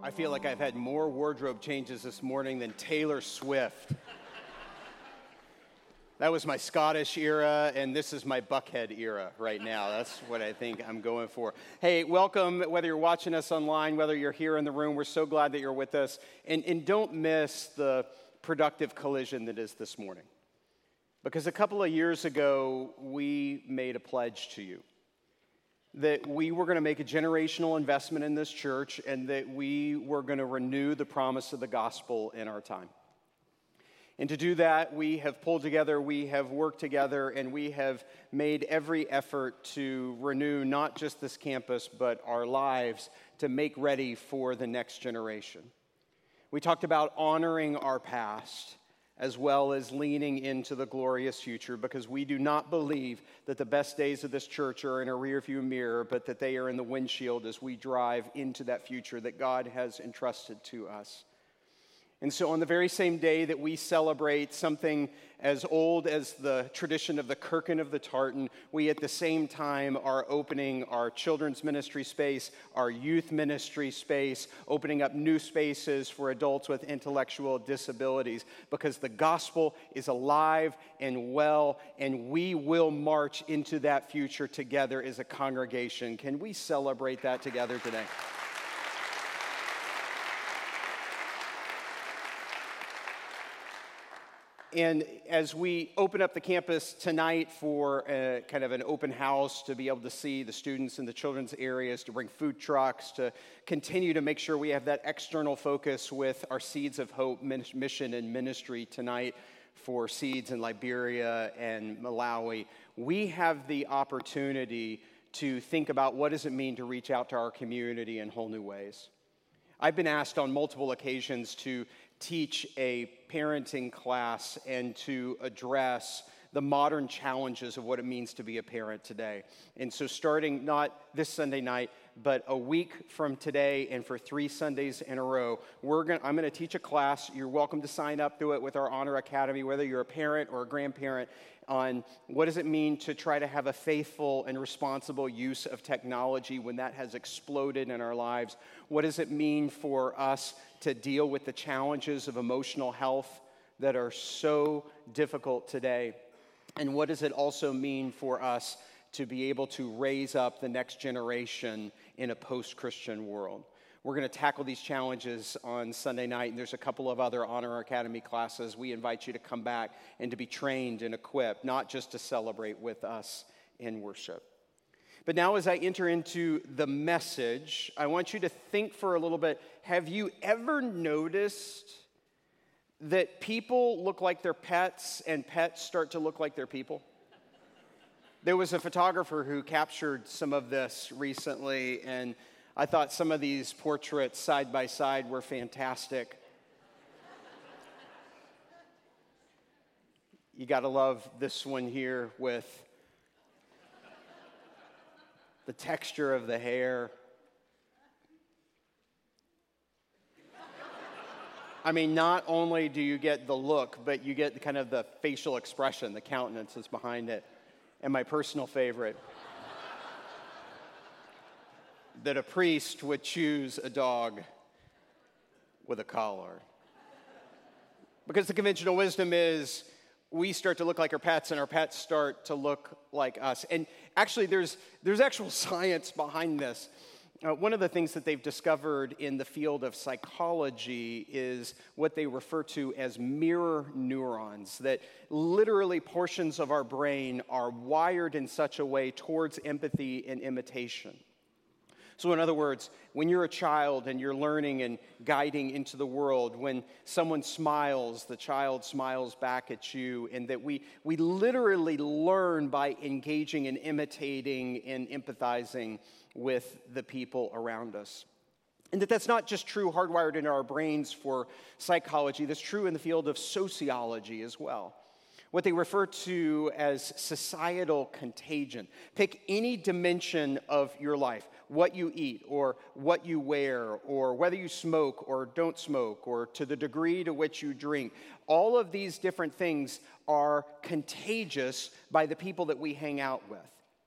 I feel like I've had more wardrobe changes this morning than Taylor Swift. That was my Scottish era, and this is my Buckhead era right now. That's what I think I'm going for. Hey, welcome, whether you're watching us online, whether you're here in the room. We're so glad that you're with us. And don't miss the productive collision that is this morning. Because a couple of years ago, we made a pledge to you that we were going to make a generational investment in this church and that we were going to renew the promise of the gospel in our time. And to do that, we have pulled together, we have worked together, and we have made every effort to renew not just this campus, but our lives to make ready for the next generation. We talked about honoring our past as well as leaning into the glorious future, because we do not believe that the best days of this church are in a rearview mirror, but that they are in the windshield as we drive into that future that God has entrusted to us. And so on the very same day that we celebrate something as old as the tradition of the Kirkin of the Tartan, we at the same time are opening our children's ministry space, our youth ministry space, opening up new spaces for adults with intellectual disabilities, because the gospel is alive and well, and we will march into that future together as a congregation. Can we celebrate that together today? And as we open up the campus tonight for kind of an open house to be able to see the students in the children's areas, to bring food trucks, to continue to make sure we have that external focus with our Seeds of Hope mission and ministry tonight for Seeds in Liberia and Malawi, we have the opportunity to think about what does it mean to reach out to our community in whole new ways. I've been asked on multiple occasions to teach a parenting class and to address the modern challenges of what it means to be a parent today. And so starting not this Sunday night, but a week from today and for 3 Sundays in a row, I'm going to teach a class. You're welcome to sign up to it with our Honor Academy, whether you're a parent or a grandparent, on what does it mean to try to have a faithful and responsible use of technology when that has exploded in our lives. What does it mean for us to deal with the challenges of emotional health that are so difficult today? And what does it also mean for us to be able to raise up the next generation in a post-Christian world? We're going to tackle these challenges on Sunday night, and there's a couple of other Honor Academy classes. We invite you to come back and to be trained and equipped, not just to celebrate with us in worship. But now as I enter into the message, I want you to think for a little bit. Have you ever noticed that people look like their pets and pets start to look like their people? There was a photographer who captured some of this recently, and I thought some of these portraits side by side were fantastic. You got to love this one here with the texture of the hair. I mean, not only do you get the look, but you get kind of the facial expression, the countenance that's behind it. And my personal favorite, that a priest would choose a dog with a collar. Because the conventional wisdom is we start to look like our pets and our pets start to look like us. And actually, there's actual science behind this. One of the things that they've discovered in the field of psychology is what they refer to as mirror neurons, that literally portions of our brain are wired in such a way towards empathy and imitation. So in other words, when you're a child and you're learning and guiding into the world, when someone smiles, the child smiles back at you, and that we literally learn by engaging and imitating and empathizing with the people around us. And that's not just true hardwired in our brains for psychology, that's true in the field of sociology as well. What they refer to as societal contagion. Pick any dimension of your life, what you eat or what you wear or whether you smoke or don't smoke or to the degree to which you drink. All of these different things are contagious by the people that we hang out with.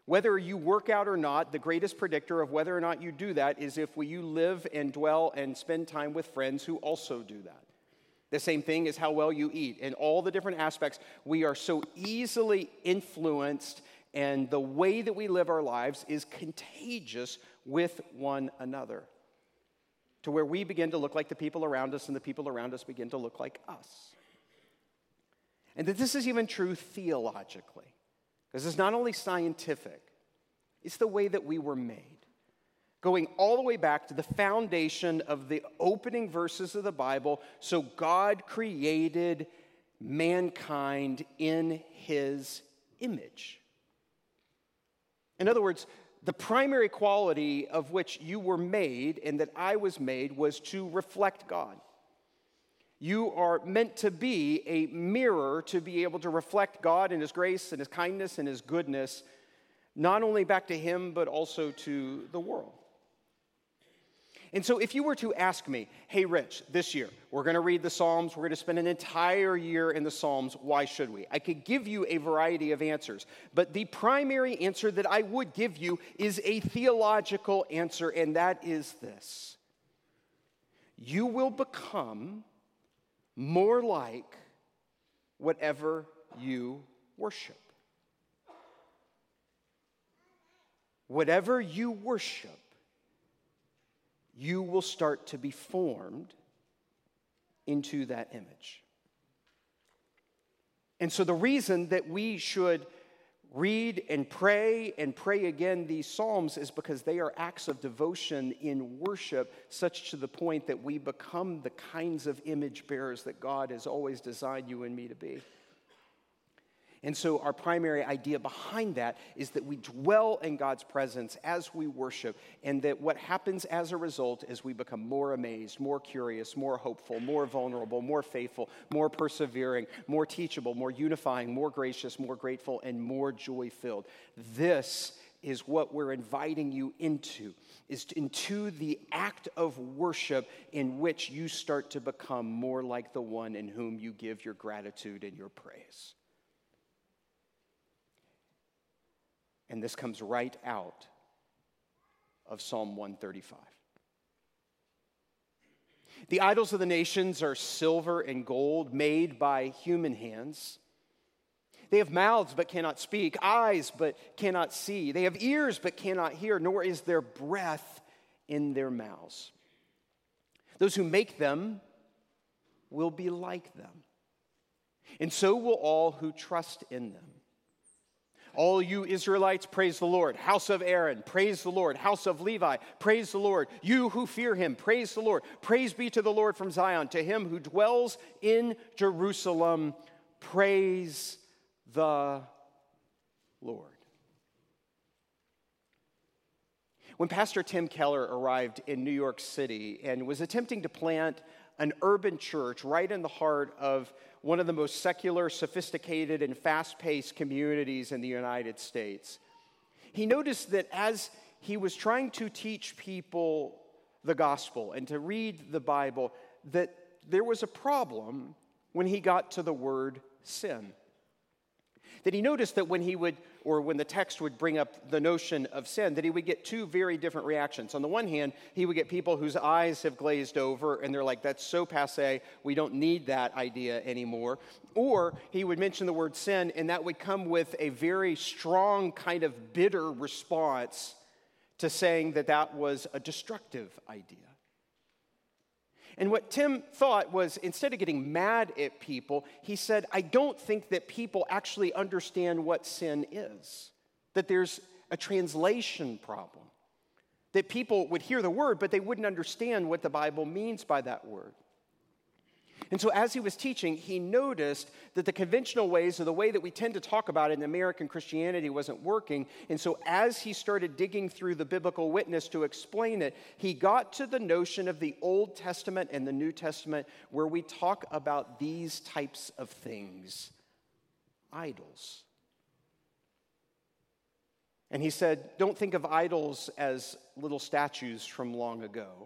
Whether you work out or not, the greatest predictor of whether or not you do that is if you live and dwell and spend time with friends who also do that. The same thing is how well you eat. In all the different aspects, we are so easily influenced, and the way that we live our lives is contagious with one another, to where we begin to look like the people around us and the people around us begin to look like us. And that this is even true theologically, because it's not only scientific, it's the way that we were made. Going all the way back to the foundation of the opening verses of the Bible, so God created mankind in his image. In other words, the primary quality of which you were made and that I was made was to reflect God. You are meant to be a mirror to be able to reflect God and his grace and his kindness and his goodness, not only back to him, but also to the world. And so if you were to ask me, hey, Rich, this year, we're going to read the Psalms, we're going to spend an entire year in the Psalms, why should we? I could give you a variety of answers, but the primary answer that I would give you is a theological answer, and that is this. You will become more like whatever you worship. Whatever you worship, you will start to be formed into that image. And so the reason that we should read and pray again these Psalms is because they are acts of devotion in worship, such to the point that we become the kinds of image bearers that God has always designed you and me to be. And so our primary idea behind that is that we dwell in God's presence as we worship, and that what happens as a result is we become more amazed, more curious, more hopeful, more vulnerable, more faithful, more persevering, more teachable, more unifying, more gracious, more grateful, and more joy-filled. This is what we're inviting you into, is into the act of worship in which you start to become more like the one in whom you give your gratitude and your praise. And this comes right out of Psalm 135. The idols of the nations are silver and gold made by human hands. They have mouths but cannot speak, eyes but cannot see. They have ears but cannot hear, nor is there breath in their mouths. Those who make them will be like them, and so will all who trust in them. All you Israelites, praise the Lord. House of Aaron, praise the Lord. House of Levi, praise the Lord. You who fear him, praise the Lord. Praise be to the Lord from Zion. To him who dwells in Jerusalem, praise the Lord. When Pastor Tim Keller arrived in New York City and was attempting to plant an urban church right in the heart of one of the most secular, sophisticated, and fast-paced communities in the United States, he noticed that as he was trying to teach people the gospel and to read the Bible, that there was a problem when he got to the word sin. That he noticed that when the text would bring up the notion of sin, that he would get two very different reactions. On the one hand, he would get people whose eyes have glazed over, and they're like, that's so passé, we don't need that idea anymore. Or he would mention the word sin, and that would come with a very strong kind of bitter response to saying that that was a destructive idea. And what Tim thought was, instead of getting mad at people, he said, I don't think that people actually understand what sin is, that there's a translation problem, that people would hear the word, but they wouldn't understand what the Bible means by that word. And so as he was teaching, he noticed that the conventional ways, or the way that we tend to talk about it in American Christianity, wasn't working. And so as he started digging through the biblical witness to explain it, he got to the notion of the Old Testament and the New Testament, where we talk about these types of things, idols. And he said, don't think of idols as little statues from long ago,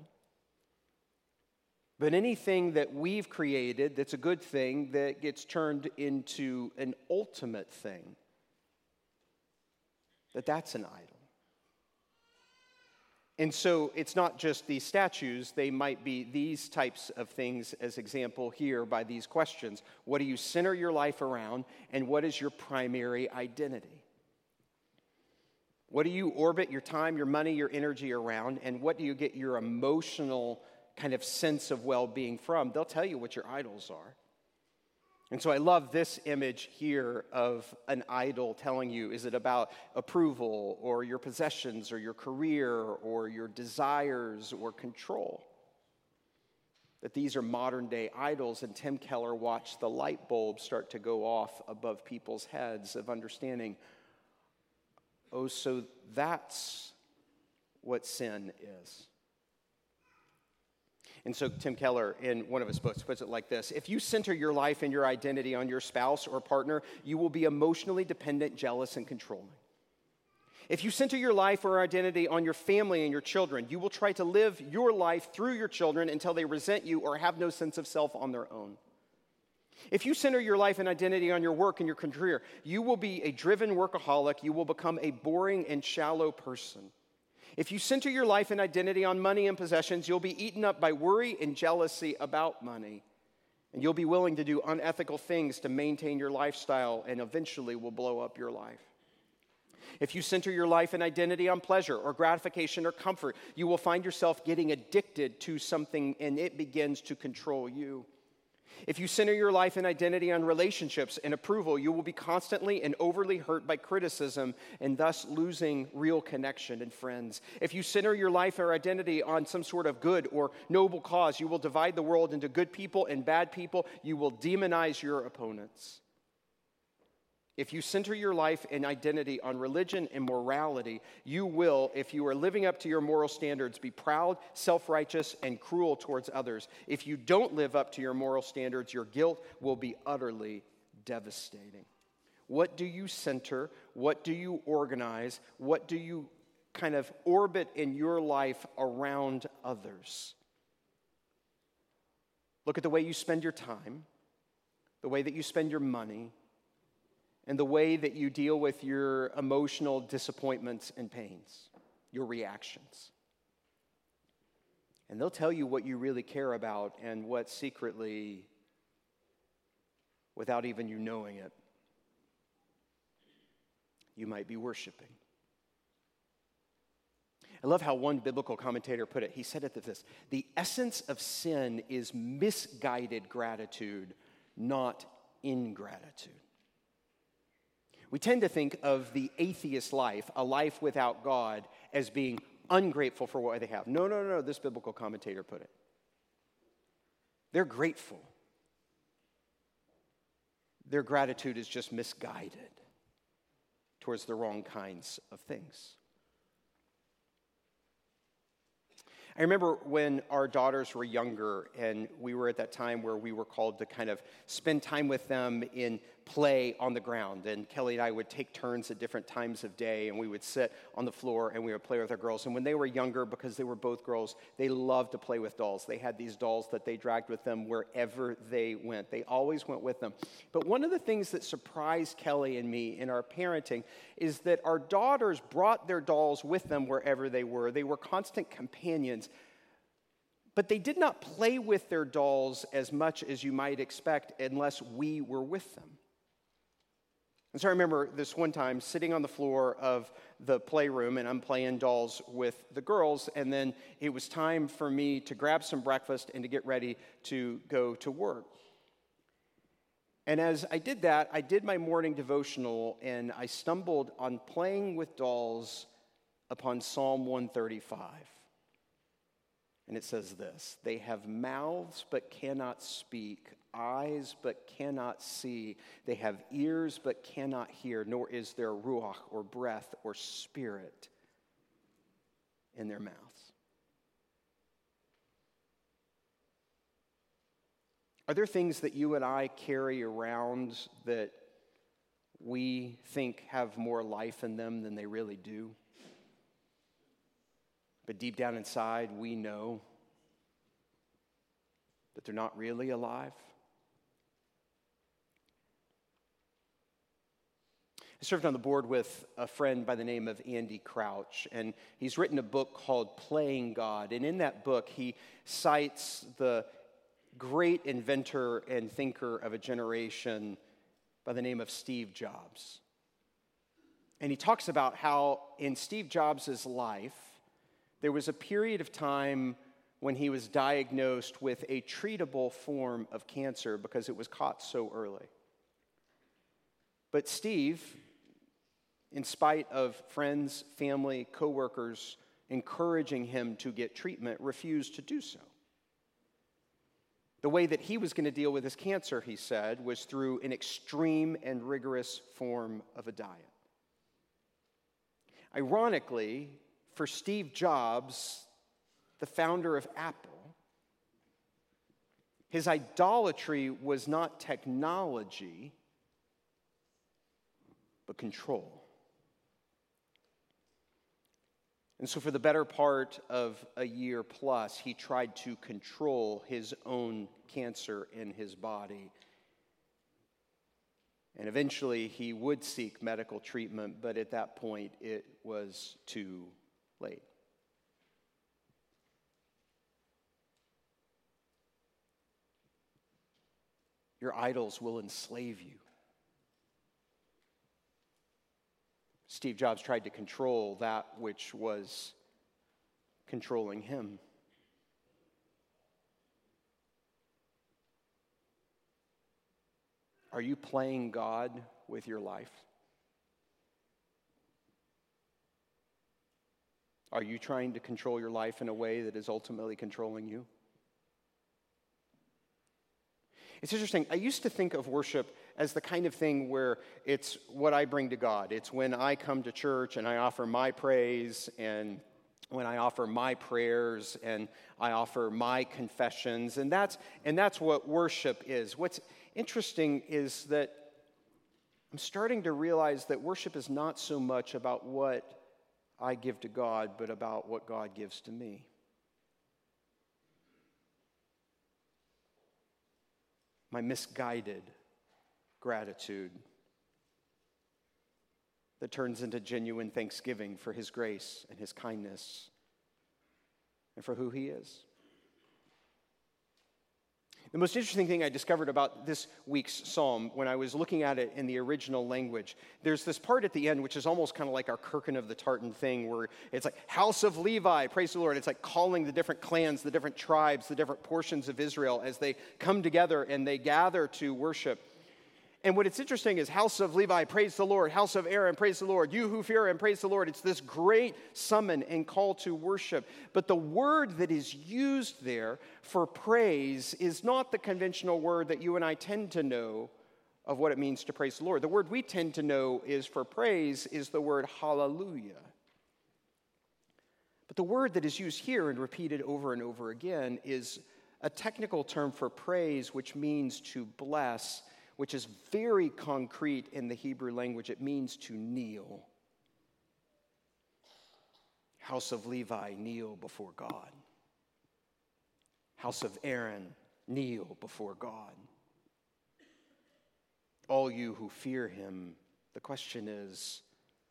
but anything that we've created that's a good thing that gets turned into an ultimate thing. that's an idol. And so it's not just these statues, they might be these types of things as example here by these questions. What do you center your life around, and what is your primary identity? What do you orbit your time, your money, your energy around, and what do you get your emotional kind of sense of well-being from? They'll tell you what your idols are. And so I love this image here of an idol telling you, is it about approval or your possessions or your career or your desires or control? That these are modern day idols, and Tim Keller watched the light bulb start to go off above people's heads of understanding, oh, so that's what sin is. And so Tim Keller, in one of his books, puts it like this: if you center your life and your identity on your spouse or partner, you will be emotionally dependent, jealous, and controlling. If you center your life or identity on your family and your children, you will try to live your life through your children until they resent you or have no sense of self on their own. If you center your life and identity on your work and your career, you will be a driven workaholic. You will become a boring and shallow person. If you center your life and identity on money and possessions, you'll be eaten up by worry and jealousy about money. And you'll be willing to do unethical things to maintain your lifestyle, and eventually will blow up your life. If you center your life and identity on pleasure or gratification or comfort, you will find yourself getting addicted to something, and it begins to control you. If you center your life and identity on relationships and approval, you will be constantly and overly hurt by criticism and thus losing real connection and friends. If you center your life or identity on some sort of good or noble cause, you will divide the world into good people and bad people. You will demonize your opponents. If you center your life and identity on religion and morality, you will, if you are living up to your moral standards, be proud, self-righteous, and cruel towards others. If you don't live up to your moral standards, your guilt will be utterly devastating. What do you center? What do you organize? What do you kind of orbit in your life around others? Look at the way you spend your time, the way that you spend your money, and the way that you deal with your emotional disappointments and pains, your reactions. And they'll tell you what you really care about and what secretly, without even you knowing it, you might be worshiping. I love how one biblical commentator put it. He said it this: the essence of sin is misguided gratitude, not ingratitude. We tend to think of the atheist life, a life without God, as being ungrateful for what they have. No, this biblical commentator put it. They're grateful. Their gratitude is just misguided towards the wrong kinds of things. I remember when our daughters were younger, and we were at that time where we were called to kind of spend time with them in play on the ground. And Kelly and I would take turns at different times of day, and we would sit on the floor and we would play with our girls. And when they were younger, because they were both girls, they loved to play with dolls. They had these dolls that they dragged with them wherever they went. They always went with them. But one of the things that surprised Kelly and me in our parenting is that our daughters brought their dolls with them wherever they were. They were constant companions. But they did not play with their dolls as much as you might expect unless we were with them. And so I remember this one time sitting on the floor of the playroom, and I'm playing dolls with the girls, and then it was time for me to grab some breakfast and to get ready to go to work. And as I did that, I did my morning devotional, and I stumbled on playing with dolls upon Psalm 135. And it says this: they have mouths but cannot speak, eyes but cannot see. They have ears but cannot hear, nor is there ruach or breath or spirit in their mouths. Are there things that you and I carry around that we think have more life in them than they really do? But deep down inside, we know that they're not really alive. I served on the board with a friend by the name of Andy Crouch, and he's written a book called Playing God. And in that book, he cites the great inventor and thinker of a generation by the name of Steve Jobs. And he talks about how in Steve Jobs' life, there was a period of time when he was diagnosed with a treatable form of cancer because it was caught so early. But Steve, in spite of friends, family, coworkers encouraging him to get treatment, refused to do so. The way that he was going to deal with his cancer, he said, was through an extreme and rigorous form of a diet. Ironically, for Steve Jobs, the founder of Apple, his idolatry was not technology, but control. And so for the better part of a year plus, he tried to control his own cancer in his body. And eventually he would seek medical treatment, but at that point it was too late. Your idols will enslave you. Steve Jobs tried to control that which was controlling him. Are you playing God with your life? Are you trying to control your life in a way that is ultimately controlling you? It's interesting. I used to think of worship as the kind of thing where it's what I bring to God. It's when I come to church and I offer my praise, and when I offer my prayers and I offer my confessions, and that's what worship is. What's interesting is that I'm starting to realize that worship is not so much about what I give to God, but about what God gives to me. My misguided gratitude that turns into genuine thanksgiving for His grace and His kindness and for who He is. The most interesting thing I discovered about this week's psalm when I was looking at it in the original language, there's this part at the end which is almost kind of like our Kirkin of the Tartan thing, where it's like, House of Levi, praise the Lord. It's like calling the different clans, the different tribes, the different portions of Israel as they come together and they gather to worship. And what it's interesting is House of Levi, praise the Lord. House of Aaron, praise the Lord. You who fear Him, praise the Lord. It's this great summon and call to worship. But the word that is used there for praise is not the conventional word that you and I tend to know of what it means to praise the Lord. The word we tend to know is for praise is the word hallelujah. But the word that is used here and repeated over and over again is a technical term for praise, which means to bless, which is very concrete in the Hebrew language. It means to kneel. House of Levi, kneel before God. House of Aaron, kneel before God. All you who fear Him, the question is,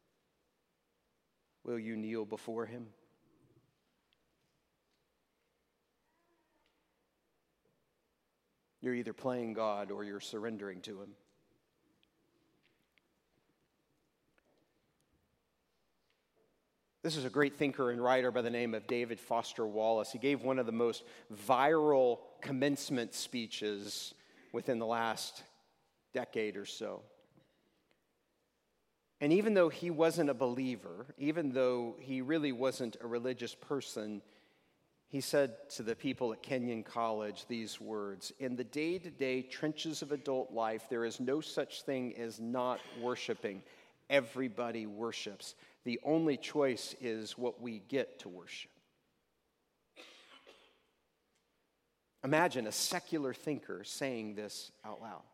will you kneel before Him? You're either playing God or you're surrendering to Him. This is a great thinker and writer by the name of David Foster Wallace. He gave one of the most viral commencement speeches within the last decade or so. And even though he wasn't a believer, even though he really wasn't a religious person, he said to the people at Kenyon College these words: in the day-to-day trenches of adult life, there is no such thing as not worshiping. Everybody worships. The only choice is what we get to worship. Imagine a secular thinker saying this out loud.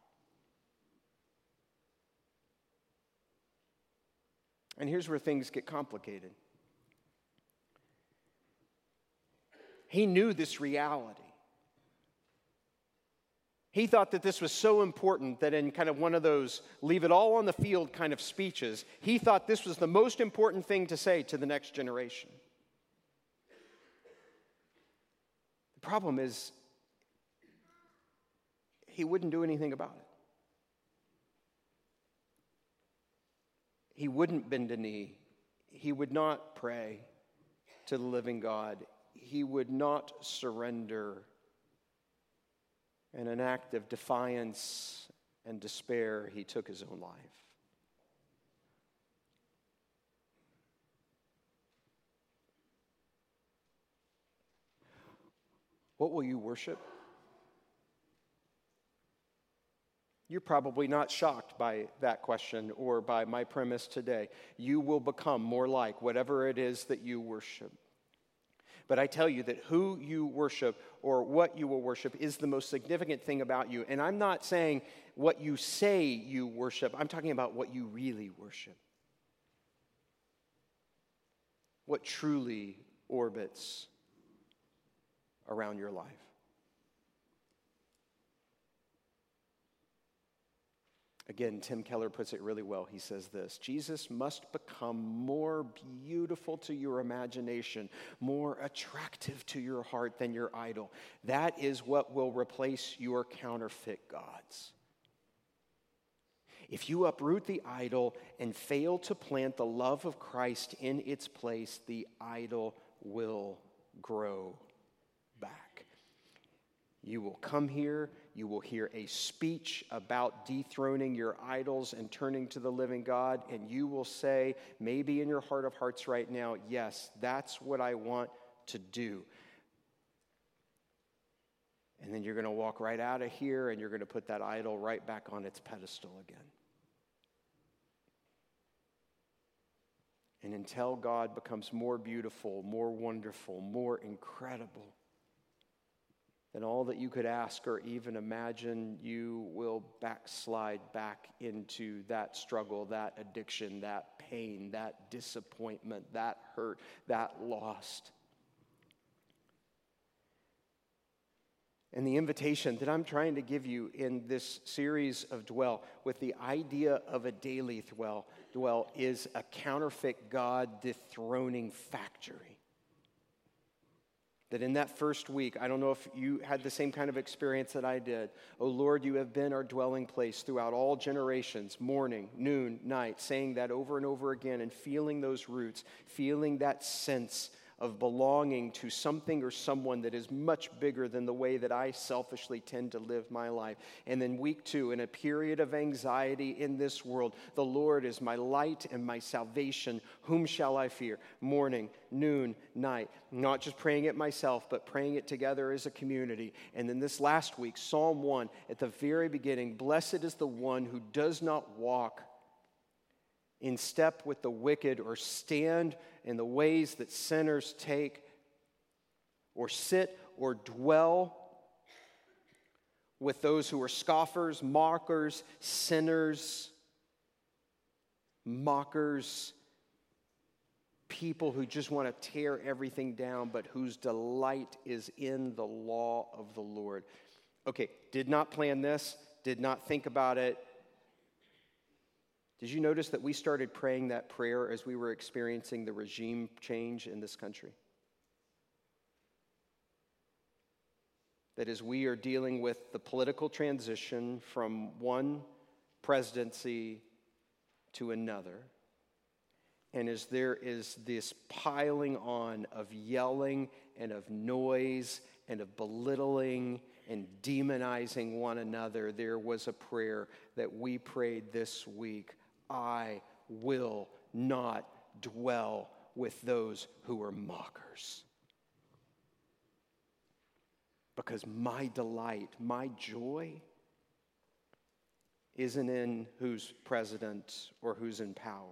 And here's where things get complicated. He knew this reality. He thought that this was so important that in kind of one of those leave it all on the field kind of speeches, he thought this was the most important thing to say to the next generation. The problem is, he wouldn't do anything about it. He wouldn't bend a knee. He would not pray to the living God. He would not surrender. In an act of defiance and despair, he took his own life. What will you worship? You're probably not shocked by that question or by my premise today. You will become more like whatever it is that you worship. But I tell you that who you worship or what you will worship is the most significant thing about you. And I'm not saying what you say you worship. I'm talking about what you really worship. What truly orbits around your life. Again, Tim Keller puts it really well. He says this: Jesus must become more beautiful to your imagination, more attractive to your heart than your idol. That is what will replace your counterfeit gods. If you uproot the idol and fail to plant the love of Christ in its place, the idol will grow back. You will come here, you will hear a speech about dethroning your idols and turning to the living God, and you will say, maybe in your heart of hearts right now, yes, that's what I want to do. And then you're going to walk right out of here and you're going to put that idol right back on its pedestal again. And until God becomes more beautiful, more wonderful, more incredible than all that you could ask or even imagine, you will backslide back into that struggle, that addiction, that pain, that disappointment, that hurt, that loss. And the invitation that I'm trying to give you in this series of Dwell, with the idea of a daily dwell is a counterfeit God dethroning factory. That in that first week, I don't know if you had the same kind of experience that I did. Oh Lord, you have been our dwelling place throughout all generations, morning, noon, night, saying that over and over again and feeling those roots, feeling that sense of belonging to something or someone that is much bigger than the way that I selfishly tend to live my life. And then week 2, in a period of anxiety in this world, the Lord is my light and my salvation. Whom shall I fear? Morning, noon, night. Not just praying it myself, but praying it together as a community. And then this last week, Psalm 1, at the very beginning, blessed is the one who does not walk in step with the wicked, or stand in the ways that sinners take, or sit or dwell with those who are scoffers, mockers, sinners, mockers, people who just want to tear everything down, but whose delight is in the law of the Lord. Okay, did not plan this, did not think about it. Did you notice that we started praying that prayer as we were experiencing the regime change in this country? That as we are dealing with the political transition from one presidency to another, and as there is this piling on of yelling and of noise and of belittling and demonizing one another, there was a prayer that we prayed this week. I will not dwell with those who are mockers. Because my delight, my joy, isn't in who's president or who's in power.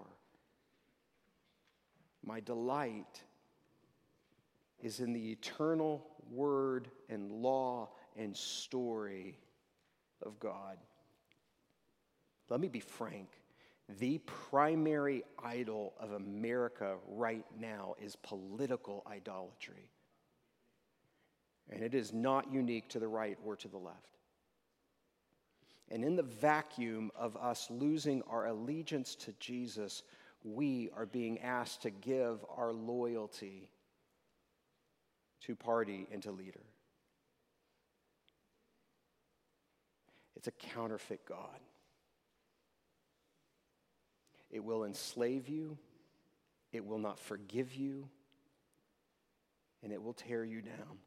My delight is in the eternal word and law and story of God. Let me be frank. The primary idol of America right now is political idolatry. And it is not unique to the right or to the left. And in the vacuum of us losing our allegiance to Jesus, we are being asked to give our loyalty to party and to leader. It's a counterfeit God. It will enslave you, it will not forgive you, and it will tear you down.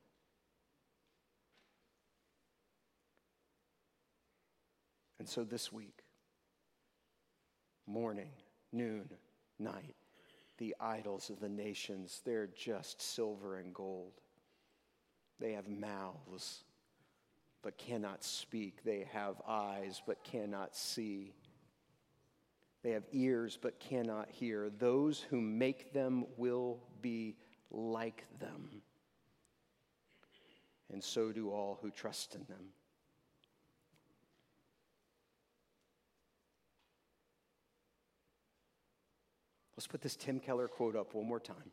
And so this week, morning, noon, night, the idols of the nations, they're just silver and gold. They have mouths, but cannot speak. They have eyes, but cannot see. They have ears, but cannot hear. Those who make them will be like them. And so do all who trust in them. Let's put this Tim Keller quote up one more time.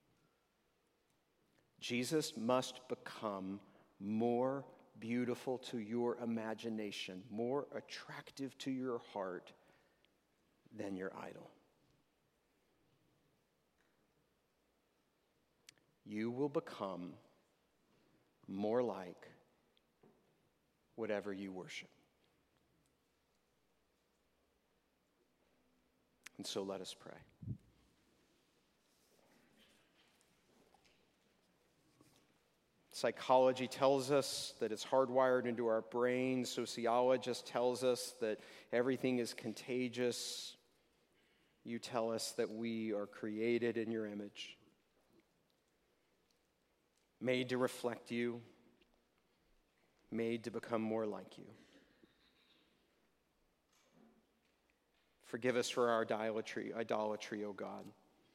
Jesus must become more beautiful to your imagination, more attractive to your heart than your idol. You will become more like whatever you worship. And so let us pray. Psychology tells us that it's hardwired into our brains. Sociologists tells us that everything is contagious. You tell us that we are created in your image, made to reflect you, made to become more like you. Forgive us for our idolatry, O God.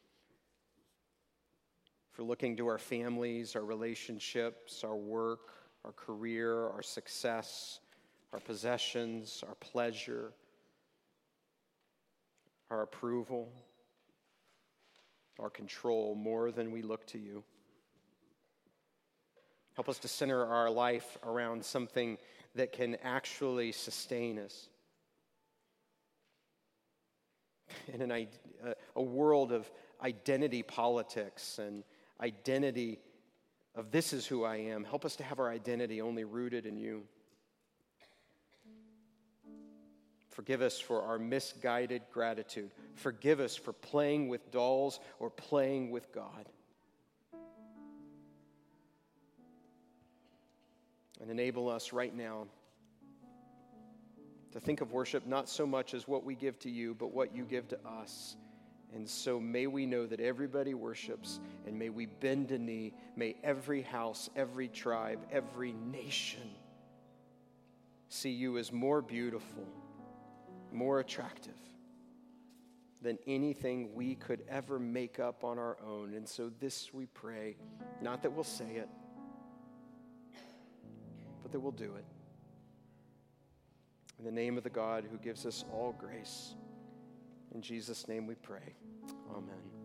For looking to our families, our relationships, our work, our career, our success, our possessions, our pleasure, our approval, our control more than we look to you. Help us to center our life around something that can actually sustain us. In a world of identity politics and identity of this is who I am, help us to have our identity only rooted in you. Forgive us for our misguided gratitude. Forgive us for playing with dolls or playing with God. And enable us right now to think of worship not so much as what we give to you, but what you give to us. And so may we know that everybody worships, and may we bend a knee. May every house, every tribe, every nation see you as more beautiful, more attractive than anything we could ever make up on our own. And so this we pray, not that we'll say it, but that we'll do it. In the name of the God who gives us all grace. In Jesus' name we pray. Amen.